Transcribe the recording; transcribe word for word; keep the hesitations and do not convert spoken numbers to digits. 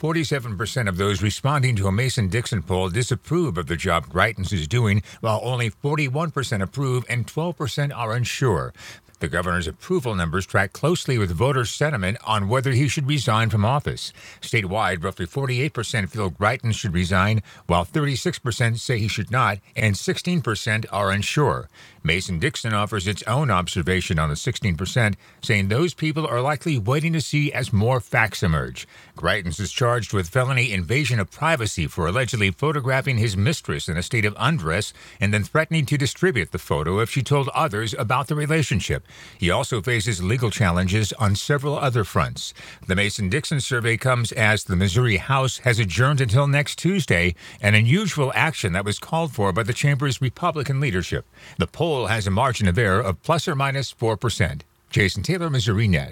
forty-seven percent of those responding to a Mason-Dixon poll disapprove of the job Greitens is doing, while only forty-one percent approve and twelve percent are unsure. The governor's approval numbers track closely with voter sentiment on whether he should resign from office. Statewide, roughly forty-eight percent feel Greitens should resign, while thirty-six percent say he should not, and sixteen percent are unsure. Mason-Dixon offers its own observation on the sixteen percent, saying those people are likely waiting to see as more facts emerge. Greitens is charged with felony invasion of privacy for allegedly photographing his mistress in a state of undress and then threatening to distribute the photo if she told others about the relationship. He also faces legal challenges on several other fronts. The Mason-Dixon survey comes as the Missouri House has adjourned until next Tuesday, an unusual action that was called for by the chamber's Republican leadership. The poll has a margin of error of plus or minus four percent. Jason Taylor, Missouri Net.